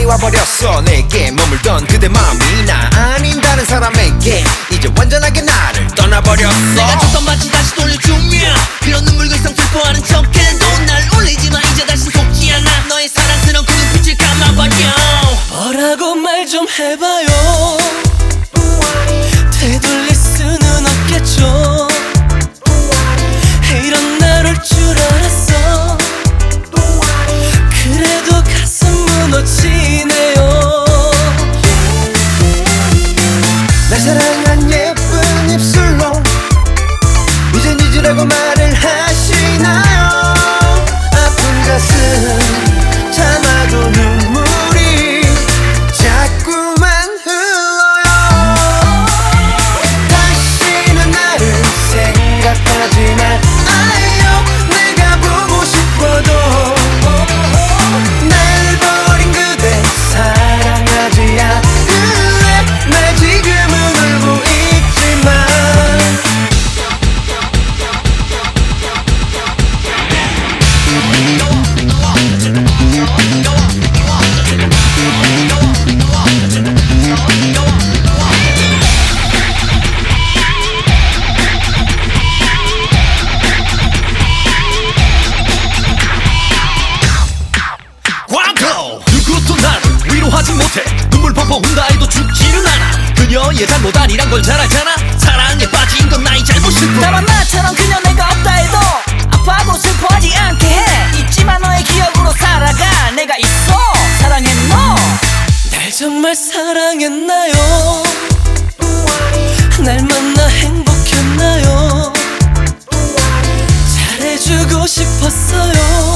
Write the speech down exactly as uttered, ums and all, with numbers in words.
빨리 와버렸어. 내게 머물던 그대 마음이 나 아닌 다른 사람에게 이제 완전하게 나를 떠나버렸어. 내가 줬던 마치 다시 돌려주면 그런 눈물과 이상 슬퍼하는 척해도 날 울리지만 이제 다시 속지 않아. 너의 사랑스러운 그 눈빛을 감아버려. 뭐라고 말 좀 해봐요. 되돌릴 수는 없겠죠. 이런 날 올 줄 알았어. 그래도 가슴 무너지네요. 날 사랑한 예쁜 입술로 이젠 잊으라고 말을 하시나요? 아픈 가슴 참아도 눈물이 자꾸만 흘러요. 다시는 나를 생각하지 말아요. 내가 보고 싶어도 날 버린 그대 사랑하지 않을래. 날 지금은 울고 있지만 광고! 누구도 나를 위로하지 못해. 눈물 펑펑 운다 해도 죽지는 않아. 그녀의 잘못 아니란 걸 잘 알잖아. 사랑에 빠진 건 나의 잘못일 뿐. 나만 나처럼 그녀 내가 없다 해도 아파하고 슬퍼하지 않게 해. 잊지마 너의 기억으로 살아가. 내가 있어. 사랑해 너. 날 정말 사랑했나요? 날 만나 행복했나요? 잘해주고 싶었어요.